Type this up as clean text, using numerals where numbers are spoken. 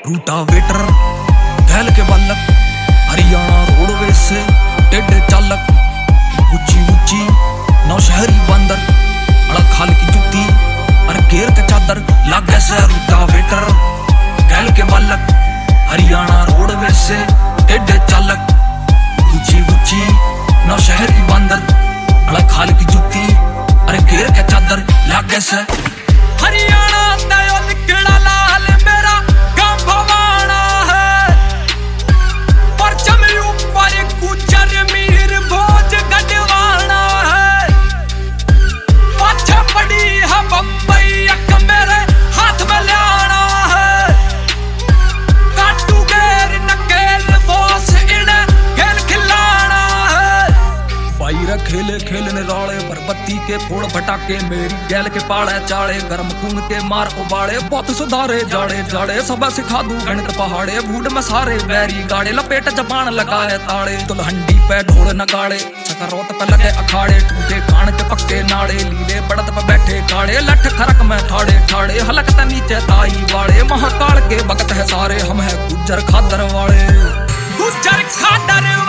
rotavator गैल के बालक, हरियाणा रोडवेज से टेढ़े चालक, ऊंची ऊंची नौशहरी बंदर, अड़ा खाल की जुत्ती और घेर का चादर, लागे से रूटावेटर गैल के बालक, हरियाणा रोडवेज से टेढ़े चालक, ऊंची ऊंची नौशहरी बंदर, अड़ा खाल की जुत्ती और घेर का चादर, लागे से हरियाणा दयो लिखड़ा लाल मेरा गांव भवाना है, परचम ऊपर गुजर मीर भोज गढ़वाना है, पाछे पड़ी है बम्बई अक मेरे हाथ में लाना है, काटू गेर नकेल फोस इन्हें खेल खिलाना है, बाईरा खेले खेलने राले बत्ती के फोड़ फटाके, मेरी गैल के पाले चाड़े, गर्म खून के मार उबाले, बहुत सुधारे जाड़े जाड़े, सब सिखा दूं गणित पहाड़े, बूढ़ में सारे बैरी गाड़े, लपेट जबान लगाए ताड़े, दुल्हंडी पे ढोल नगाड़े, सकरोत पे लगे अखाड़े, टूटे कान के पक्के नाड़े, लीले बड़द पे बैठे काड़े, लठ खरक में ठाड़े ठाड़े, हलकता नीचे ताई वाड़े, महाकाल के भगत है सारे, हम है गुज्जर खादर वाले, गुज्जर खादर